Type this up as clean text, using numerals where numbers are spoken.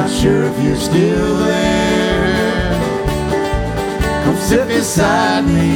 not sure if you're still there. Come sit beside me